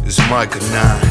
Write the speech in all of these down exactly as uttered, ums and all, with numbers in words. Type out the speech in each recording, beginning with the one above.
It's Micah nine.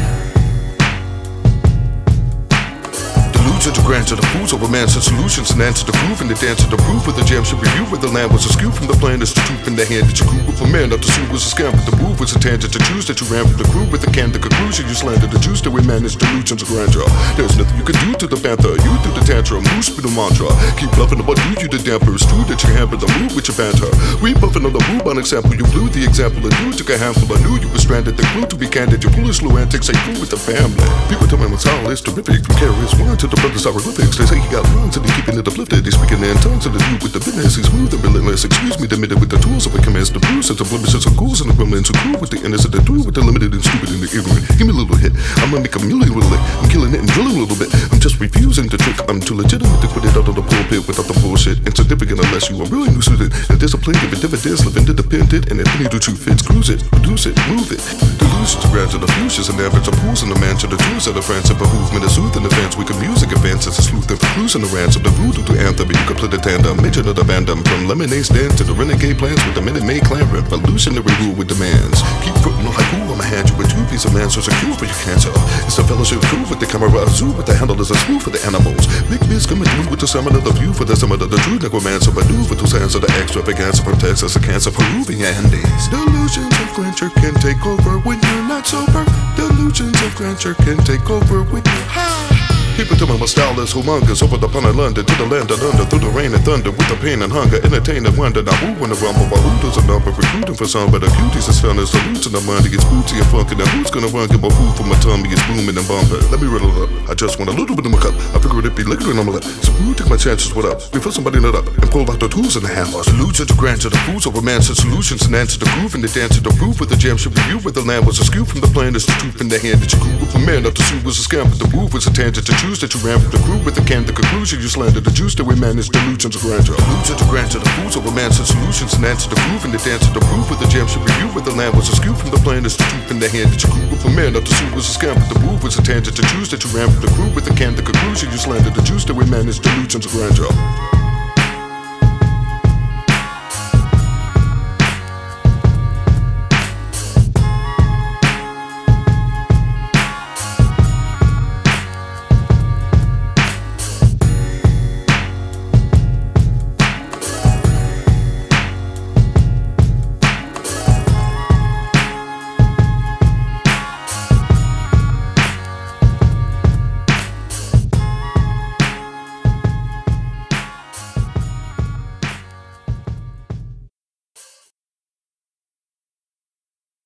Delusions to grant to the fools of romance and solutions and answer the groove and the dance of the proof with the jam should review where the land was askew from the plan is the truth in the hand that you grew with a man not the suit was a scam but the move was a tangent to choose that you ran from the crew with the can the conclusion you slandered the juice that we managed delusions of grandeur. There's nothing you can do to the panther you through the tantrum loose with the mantra keep bluffing what do you the damper it's true that you hamper the move with your banter we buffing on the move on example you blew the example and you took a handful I knew you were stranded the clue to be candid your foolish slow antics ain't cool with the family people tell me what's all is terrific from carries one to the brothers hieroglyphics they say he got lungs and they keeping it uplifted he's speaking in tongues and the dude with the business he's smooth and relentless excuse me demitted with the tools of a commands the bruise and the blemishes of ghouls and the gremlins who cool with the innocent the do with the limited and stupid and the ignorant give me a little hit I'm gonna make a million with it I'm killing it and drilling a little bit I'm just refusing to trick I'm too legitimate to put it out of the pulpit without the bullshit insignificant unless you are really new suited and disciplined giving dividends living independent and if any the truth fits cruise it produce it move it delusions to grant to the fusions and the average of pools and the man to the truths of the friends and behoovement of sooth and advance we can music advances a sleuth and conclusion the ransom the voodoo to anthem you can play the tandem major to the fandom from lemonade stand to the renegade plans with the minute maid clan revolutionary rule with demands keep putting on haiku I'ma hand you a two piece of answers a cure for your cancer it's a fellowship crew with the camera a zoo with the handle is a screw for the animals big biz coming through with the summon of the view for the summon of the true necromancer maneuver to hands of the extravaganza from Texas a cancer Peruvian days delusions of grandeur can take over when you're not sober delusions of grandeur can take over when you're high. People tell me my style is humongous over the planet London to the land of under through the rain and thunder with the pain and hunger entertain and wonder now who in the rumble but who does a number recruiting for some but the cuties and stunners salutes in the mind gets booty and funky now who's gonna run get my food from my tummy is booming and bumping let me riddle it up I just want a little bit of my cup I figured it'd be liquid and I'm like so who take my chances what up before somebody nut up and pull out the tools in the hammers delusions to grant to the fools of romance and solutions and answer the groove and the dance to the proof with the jam should review where the land was askew from the plan is the truth in the hand that you grew with a man not the suit was a scam but the move was a tangent to choose that you ran from the crew with the can the conclusion you slandered the juice that we managed delusions of grandeur delusions to grant to the fools of romance and solutions and answer the groove and the dance to the proof with the jam should review where the land was askew from the plan is the truth in the hand that you grew with a man not the suit was a scam but the move was a tangent to choose that you ran from the crew with the can the conclusion you slandered the juice that we managed delusions of grandeur.